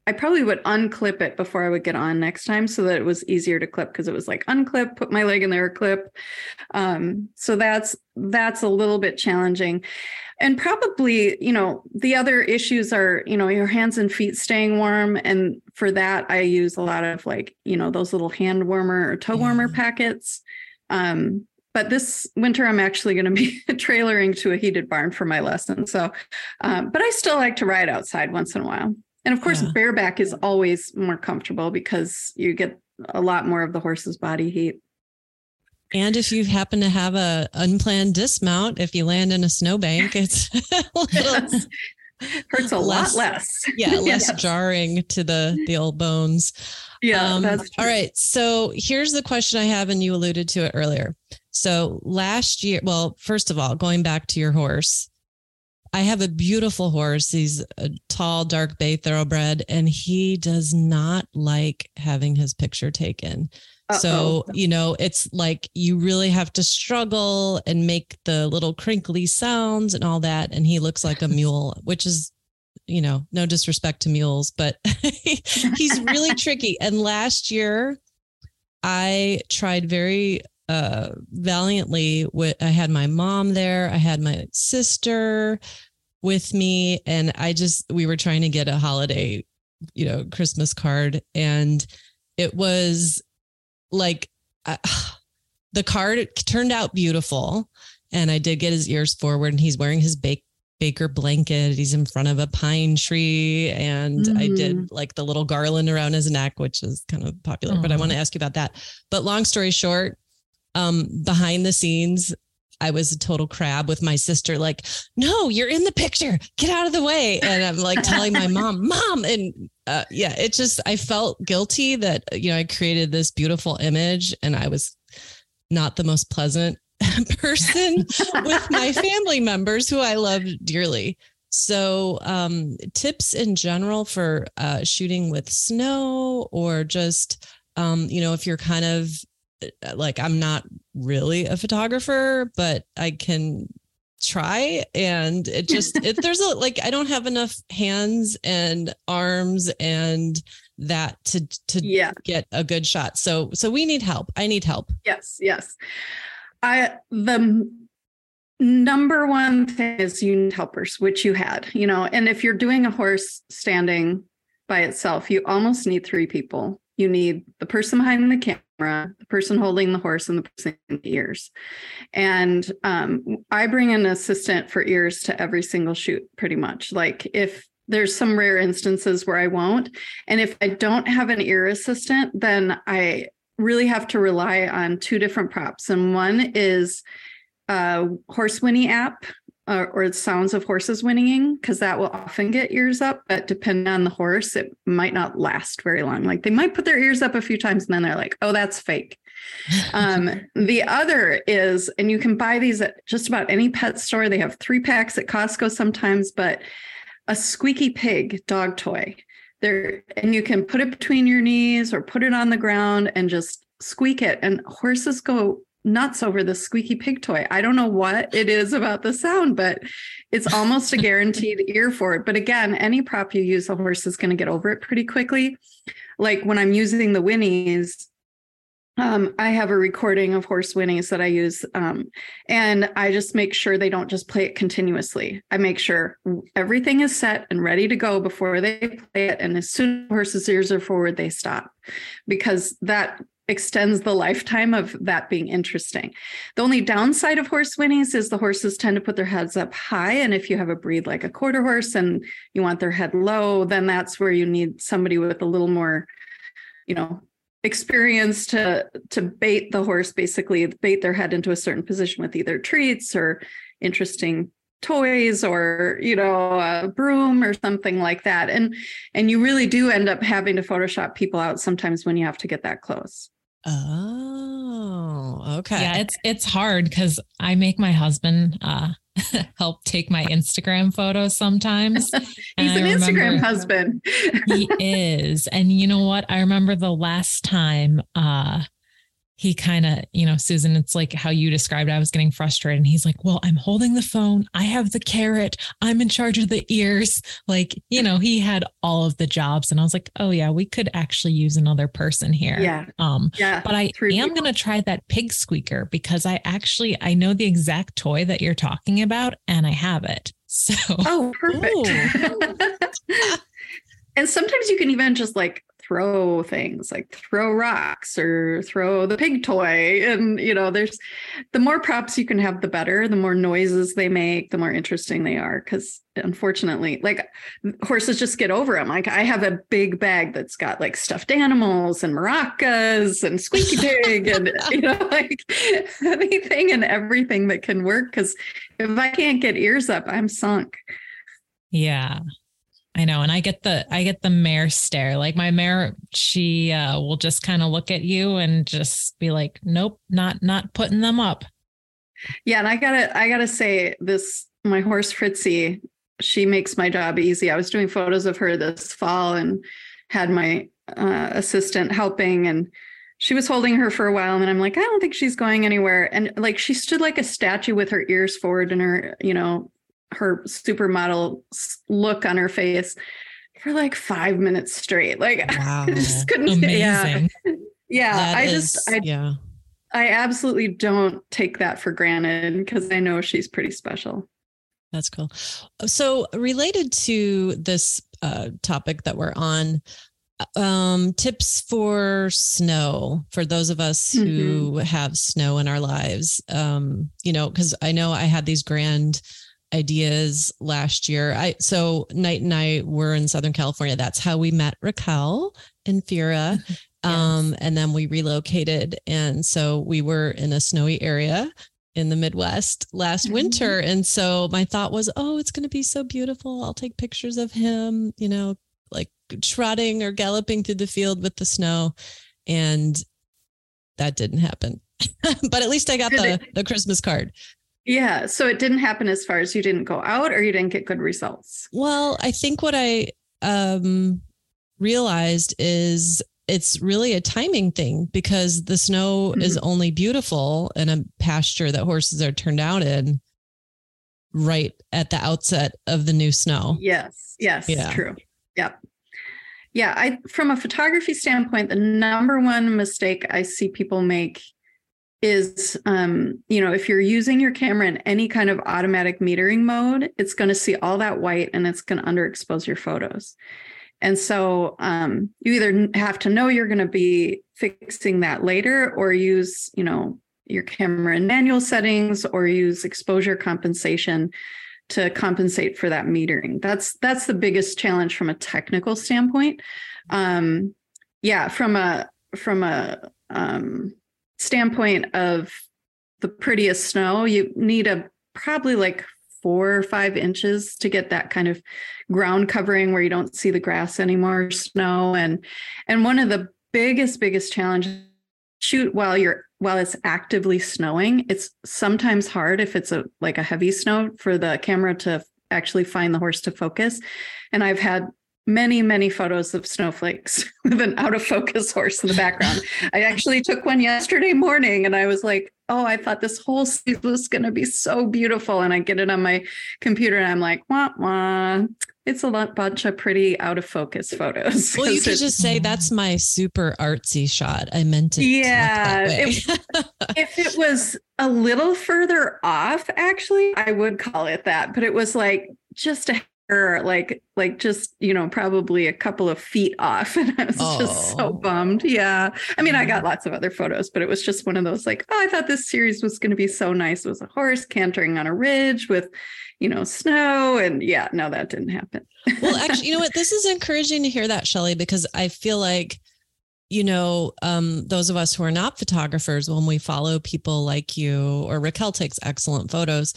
I probably would unclip it before I would get on next time so that it was easier to clip, because it was like unclip, put my leg in there, clip. Um, so that's that's a little bit challenging. And probably, you know, the other issues are, you know, your hands and feet staying warm. And for that, I use a lot of like, you know, those little hand warmer or toe warmer yeah. packets. Um, but this winter, I'm actually going to be trailering to a heated barn for my lesson. So, um, but I still like to ride outside once in a while. And of course, yeah. bareback is always more comfortable because you get a lot more of the horse's body heat. And if you happen to have a unplanned dismount, if you land in a snowbank, it's a little hurts a less, lot less. Yeah, less yes. jarring to the, the old bones. Yeah, um, that's true. All right. So here's the question I have, and you alluded to it earlier. So last year, well, first of all, going back to your horse, I have a beautiful horse. He's a tall, dark bay thoroughbred, and he does not like having his picture taken. Uh-oh. So, you know, it's like you really have to struggle and make the little crinkly sounds and all that. And he looks like a mule, which is, you know, no disrespect to mules, but he's really tricky. And last year I tried very uh, valiantly with, I had my mom there. I had my sister with me, and I just, we were trying to get a holiday, you know, Christmas card. And it was like, uh, the card turned out beautiful. And I did get his ears forward, and he's wearing his bake, Baker blanket. He's in front of a pine tree. And mm. I did like the little garland around his neck, which is kind of popular, Aww. But I want to ask you about that. But long story short, um, behind the scenes, I was a total crab with my sister, like, no, you're in the picture, get out of the way. And I'm like telling my mom, mom. And uh, yeah, it just, I felt guilty that, you know, I created this beautiful image and I was not the most pleasant person with my family members who I love dearly. So um, tips in general for uh, shooting with snow, or just, um, you know, if you're kind of like, I'm not really a photographer, but I can try. And it just, if there's a, like, I don't have enough hands and arms and that to, to yeah. get a good shot. So, so we need help. I need help. Yes. Yes. I, the number one thing is you need helpers, which you had, you know, and if you're doing a horse standing by itself, you almost need three people. You need the person behind the camera, the person holding the horse, and the person in the ears. And um, I bring an assistant for ears to every single shoot, pretty much. Like if there's some rare instances where I won't. And if I don't have an ear assistant, then I really have to rely on two different props. And one is a horse whinny app, uh, or it sounds of horses whinnying, because that will often get ears up, but depending on the horse, it might not last very long. Like they might put their ears up a few times and then they're like, oh, that's fake. um, the other is, and you can buy these at just about any pet store. They have three packs at Costco sometimes, but a squeaky pig dog toy. There, and you can put it between your knees or put it on the ground and just squeak it. And horses go nuts over the squeaky pig toy. I don't know what it is about the sound, but it's almost a guaranteed ear for it. But again, any prop you use, a horse is going to get over it pretty quickly. Like when I'm using the whinnies, um, I have a recording of horse whinnies that I use. Um, and I just make sure they don't just play it continuously. I make sure everything is set and ready to go before they play it. And as soon as the horse's ears are forward, they stop, because that extends the lifetime of that being interesting. The only downside of horse whinnies is the horses tend to put their heads up high. And if you have a breed like a quarter horse and you want their head low, then that's where you need somebody with a little more, you know, experience to to bait the horse, basically bait their head into a certain position with either treats or interesting toys or, you know, a broom or something like that. And and you really do end up having to Photoshop people out sometimes when you have to get that close. Oh, okay. Yeah, it's it's hard because I make my husband uh, help take my Instagram photos sometimes. He's an Instagram husband. He is. And you know what? I remember the last time uh, he kind of, you know, Susan, it's like how you described, I was getting frustrated. And he's like, well, I'm holding the phone. I have the carrot. I'm in charge of the ears. Like, you know, he had all of the jobs. And I was like, oh yeah, we could actually use another person here. Yeah. Um, yeah. But I am going to try that pig squeaker because I actually, I know the exact toy that you're talking about and I have it. So. Oh, perfect. And sometimes you can even just like throw things, like throw rocks or throw the pig toy. And, you know, there's the more props you can have, the better, the more noises they make, the more interesting they are. Because unfortunately, like horses just get over them. Like I have a big bag that's got like stuffed animals and maracas and squeaky pig and, you know, like anything and everything that can work. Because if I can't get ears up, I'm sunk. Yeah. I know. And I get the, I get the mare stare. Like my mare, she uh, will just kind of look at you and just be like, nope, not, not putting them up. Yeah. And I gotta, I gotta say this, my horse Fritzy, she makes my job easy. I was doing photos of her this fall and had my uh, assistant helping, and she was holding her for a while. And then I'm like, I don't think she's going anywhere. And like, she stood like a statue with her ears forward and her, you know, her supermodel look on her face for like five minutes straight. Like wow. I just couldn't. Amazing. Yeah. Yeah. That I is, just, I, yeah. I absolutely don't take that for granted because I know she's pretty special. That's cool. So related to this uh, topic that we're on, um, tips for snow for those of us mm-hmm. who have snow in our lives. Um, you know, because I know I had these grand ideas last year. I so Knight and I were in Southern California. That's how we met Raquel and Fira. Yes. Um, and then we relocated. And so we were in a snowy area in the Midwest last mm-hmm. winter. And so my thought was, oh, it's going to be so beautiful. I'll take pictures of him, you know, like trotting or galloping through the field with the snow. And that didn't happen. But at least I got the, the Christmas card. Yeah. So it didn't happen as far as you didn't go out or you didn't get good results? Well, I think what I um, realized is it's really a timing thing because the snow mm-hmm. is only beautiful in a pasture that horses are turned out in right at the outset of the new snow. Yes. Yes. Yeah. True. Yep. Yeah. I, from a photography standpoint, the number one mistake I see people make is, um, you know, if you're using your camera in any kind of automatic metering mode, it's going to see all that white and it's going to underexpose your photos. And so um, you either have to know you're going to be fixing that later or use, you know, your camera in manual settings or use exposure compensation to compensate for that metering. That's, that's the biggest challenge from a technical standpoint. Um, yeah. From a, from a, um, standpoint of the prettiest snow, you need a probably like four or five inches to get that kind of ground covering where you don't see the grass anymore, snow. And, and one of the biggest, biggest challenges, shoot while you're, while it's actively snowing. It's sometimes hard if it's a, like a heavy snow for the camera to actually find the horse to focus. And I've had many, many photos of snowflakes with an out of focus horse in the background. I actually took one yesterday morning and I was like, oh, I thought this whole scene was going to be so beautiful. And I get it on my computer and I'm like, wah, wah. It's a lot, bunch of pretty out of focus photos. Well, you could just say that's my super artsy shot. I meant it. Yeah. If, if it was a little further off, actually, I would call it that. But it was like just a like like just, you know, probably a couple of feet off. And I was oh. just so bummed. Yeah. I mean, I got lots of other photos, but it was just one of those like, oh, I thought this series was going to be so nice. It was a horse cantering on a ridge with, you know, snow. And yeah, no, that didn't happen. Well, actually, you know what? This is encouraging to hear that, Shelley, because I feel like, you know, um, those of us who are not photographers, when we follow people like you or Raquel takes excellent photos,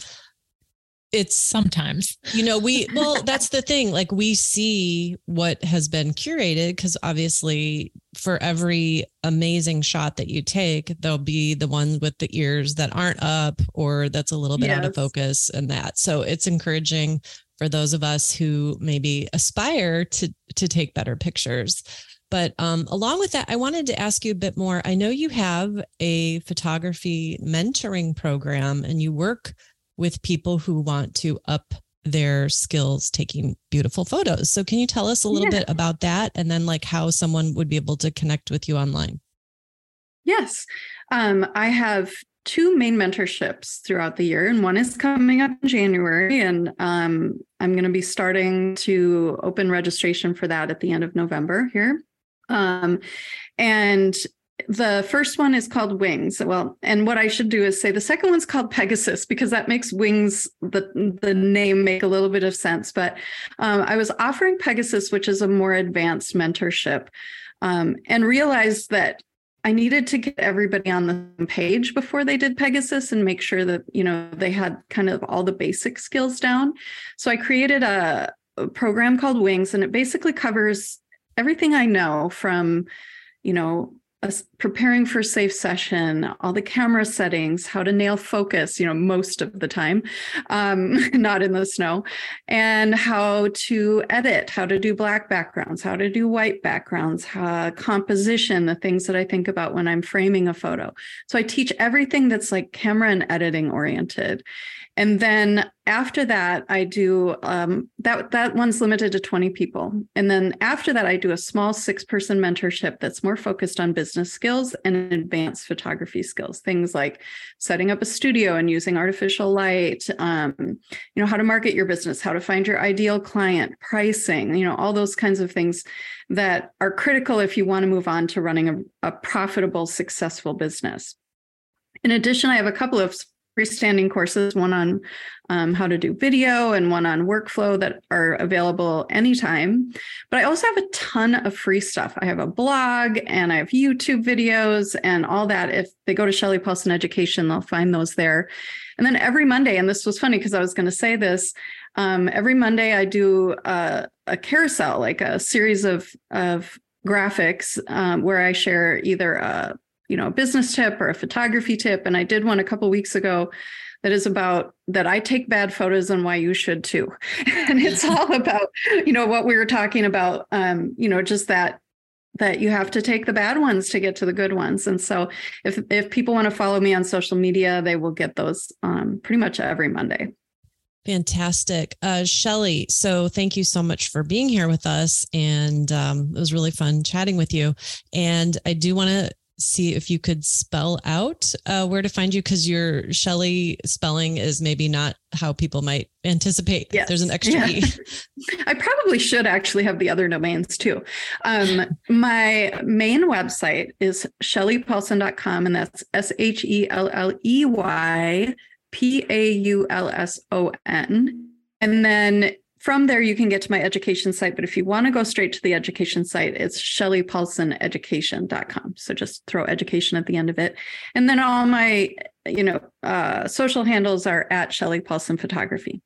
it's sometimes, you know, we, well, that's the thing. Like we see what has been curated because obviously for every amazing shot that you take, there'll be the one with the ears that aren't up or that's a little bit yes. out of focus and that. So it's encouraging for those of us who maybe aspire to, to take better pictures. But um, along with that, I wanted to ask you a bit more. I know you have a photography mentoring program and you work with people who want to up their skills taking beautiful photos. So can you tell us a little yeah. bit about that and then like how someone would be able to connect with you online? Yes. Um, I have two main mentorships throughout the year, and one is coming up in January, and um, I'm going to be starting to open registration for that at the end of November here. Um, and the first one is called Wings. Well, and what I should do is say the second one's called Pegasus, because that makes Wings, the, the name, make a little bit of sense. But um, I was offering Pegasus, which is a more advanced mentorship, um, and realized that I needed to get everybody on the same page before they did Pegasus and make sure that, you know, they had kind of all the basic skills down. So I created a, a program called Wings, and it basically covers everything I know from, you know, a, preparing for safe session, all the camera settings, how to nail focus, you know, most of the time, um, not in the snow, and how to edit, how to do black backgrounds, how to do white backgrounds, how, composition, the things that I think about when I'm framing a photo. So I teach everything that's like camera and editing oriented. And then after that, I do um, that. That one's limited to twenty people. And then after that, I do a small six-person mentorship that's more focused on business skills and advanced photography skills. Things like setting up a studio and using artificial light. Um, you know, how to market your business, how to find your ideal client, pricing. You know, all those kinds of things that are critical if you want to move on to running a, a profitable, successful business. In addition, I have a couple of freestanding courses, one on um, how to do video and one on workflow that are available anytime. But I also have a ton of free stuff. I have a blog and I have YouTube videos and all that. If they go to Shelley Paulson Education, they'll find those there. And then every Monday, and this was funny because I was going to say this, um, every Monday I do a, a carousel, like a series of, of graphics um, where I share either a you know, a business tip or a photography tip. And I did one a couple of weeks ago that is about that I take bad photos and why you should too. And it's all about, you know, what we were talking about, um, you know, just that, that you have to take the bad ones to get to the good ones. And so if, if people want to follow me on social media, they will get those um, pretty much every Monday. Fantastic. Uh, Shelley, so thank you so much for being here with us. And um, it was really fun chatting with you. And I do want to see if you could spell out uh, where to find you, because your Shelley spelling is maybe not how people might anticipate. Yes. There's an extra yeah. E. I probably should actually have the other domains too. Um, my main website is shelley paulson dot com, and that's S H E L L E Y P A U L S O N. And then from there, you can get to my education site. But if you want to go straight to the education site, it's shelley paulson education dot com. So just throw education at the end of it. And then all my, you know, uh, social handles are at Shelley Paulson Photography.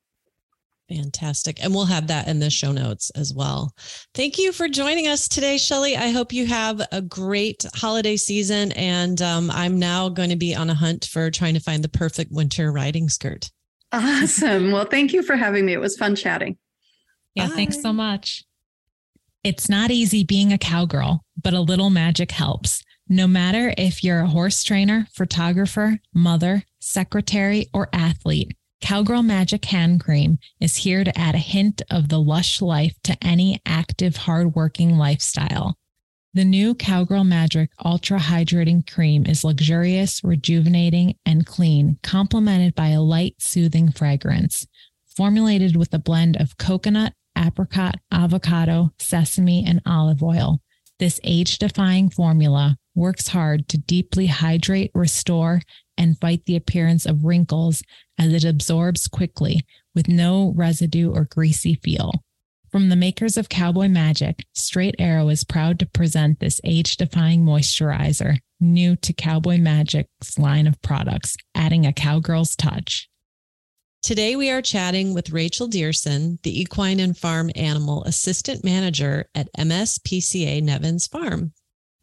Fantastic. And we'll have that in the show notes as well. Thank you for joining us today, Shelley. I hope you have a great holiday season. And um, I'm now going to be on a hunt for trying to find the perfect winter riding skirt. Awesome. Well, thank you for having me. It was fun chatting. Yeah, Bye. Thanks so much. It's not easy being a cowgirl, but a little magic helps. No matter if you're a horse trainer, photographer, mother, secretary, or athlete, Cowgirl Magic Hand Cream is here to add a hint of the lush life to any active, hardworking lifestyle. The new Cowgirl Magic Ultra Hydrating Cream is luxurious, rejuvenating, and clean, complemented by a light, soothing fragrance. Formulated with a blend of coconut, apricot, avocado, sesame, and olive oil, this age-defying formula works hard to deeply hydrate, restore, and fight the appearance of wrinkles as it absorbs quickly with no residue or greasy feel. From the makers of Cowboy Magic, Straight Arrow is proud to present this age-defying moisturizer, new to Cowboy Magic's line of products, adding a cowgirl's touch. Today, we are chatting with Rachel Dearson, the Equine and Farm Animal Assistant Manager at M S P C A Nevins Farm.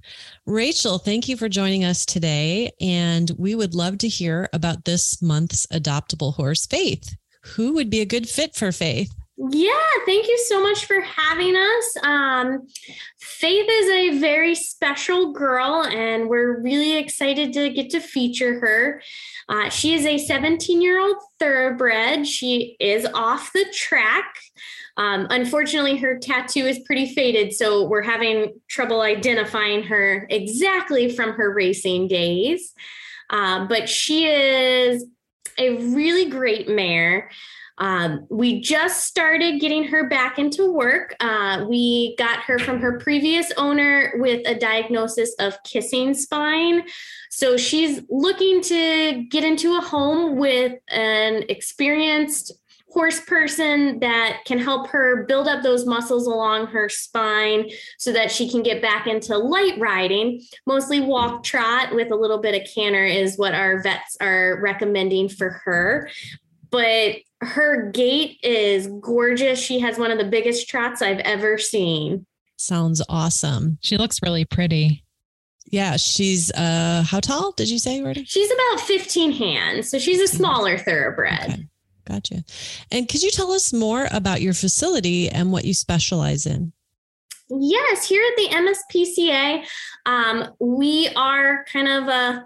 Rachel, thank you for joining us today. And we would love to hear about this month's adoptable horse, Faith. Who would be a good fit for Faith? Yeah, thank you so much for having us. Um, Faith is a very special girl, and we're really excited to get to feature her. Uh, she is a seventeen-year-old thoroughbred. She is off the track. Um, unfortunately, her tattoo is pretty faded, so we're having trouble identifying her exactly from her racing days. Uh, but she is a really great mare. Um, we just started getting her back into work. Uh, we got her from her previous owner with a diagnosis of kissing spine. So she's looking to get into a home with an experienced horse person that can help her build up those muscles along her spine so that she can get back into light riding. Mostly walk trot with a little bit of canter is what our vets are recommending for her. But her gait is gorgeous. She has one of the biggest trots I've ever seen. Sounds awesome. She looks really pretty. Yeah, she's uh how tall did you say, Rhoda? She's about fifteen hands, so she's a smaller thoroughbred. Okay. Gotcha. And could you tell us more about your facility and what you specialize in? Yes, here at the M S P C A, um, we are kind of a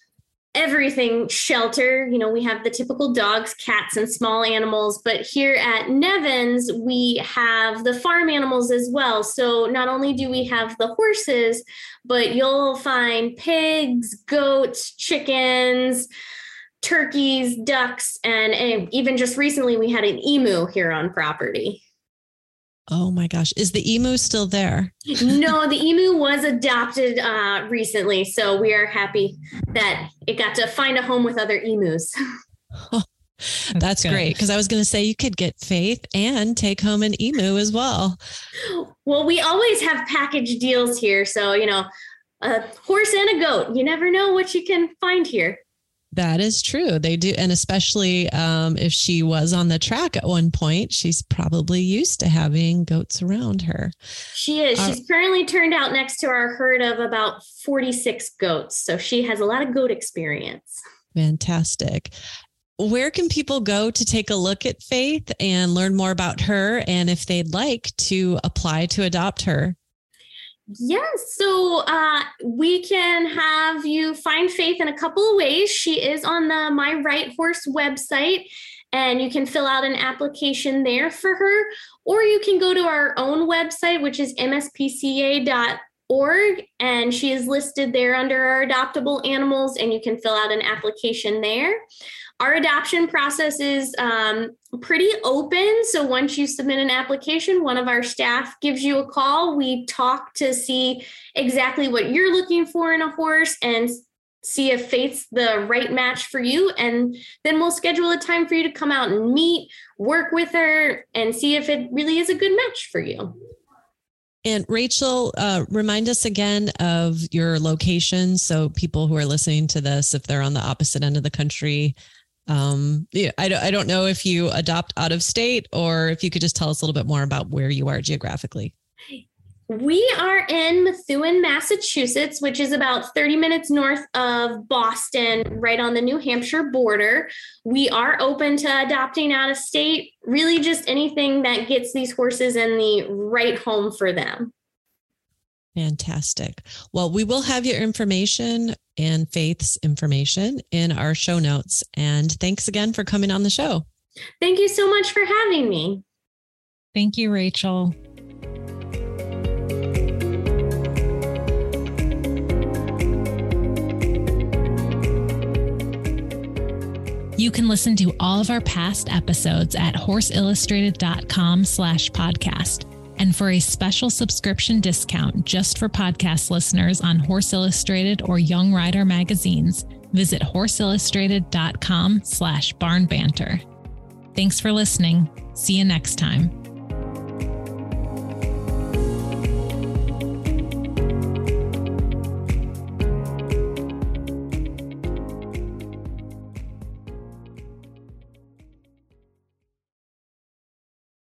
everything shelter. You know, we have the typical dogs, cats, and small animals, but here at Nevins, we have the farm animals as well. So not only do we have the horses, but you'll find pigs, goats, chickens, turkeys, ducks, and, and even just recently we had an emu here on property. Oh my gosh. Is the emu still there? No, the emu was adopted uh, recently. So we are happy that it got to find a home with other emus. Oh, that's, that's great. Because I was going to say you could get Faith and take home an emu as well. Well, we always have package deals here. So, you know, a horse and a goat. You never know what you can find here. That is true. They do. And especially um, if she was on the track at one point, she's probably used to having goats around her. She is. Uh, she's currently turned out next to our herd of about forty-six goats. So she has a lot of goat experience. Fantastic. Where can people go to take a look at Faith and learn more about her? And if they'd like to apply to adopt her? Yes. So uh, we can have you find Faith in a couple of ways. She is on the My Right Horse website, and you can fill out an application there for her, or you can go to our own website, which is m s p c a dot org, and she is listed there under our adoptable animals, and you can fill out an application there. Our adoption process is um, pretty open. So once you submit an application, one of our staff gives you a call. We talk to see exactly what you're looking for in a horse and see if Faith's the right match for you. And then we'll schedule a time for you to come out and meet, work with her, and see if it really is a good match for you. And Rachel, uh, remind us again of your location. So people who are listening to this, if they're on the opposite end of the country, Um, yeah, I don't, I don't know if you adopt out of state or if you could just tell us a little bit more about where you are geographically. We are in Methuen, Massachusetts, which is about thirty minutes north of Boston, right on the New Hampshire border. We are open to adopting out of state, really just anything that gets these horses in the right home for them. Fantastic. Well, we will have your information and Faith's information in our show notes. And thanks again for coming on the show. Thank you so much for having me. Thank you, Rachel. You can listen to all of our past episodes at horse illustrated dot com slash podcast. And for a special subscription discount just for podcast listeners on Horse Illustrated or Young Rider magazines, visit horse illustrated dot com slash barn banter. Thanks for listening. See you next time.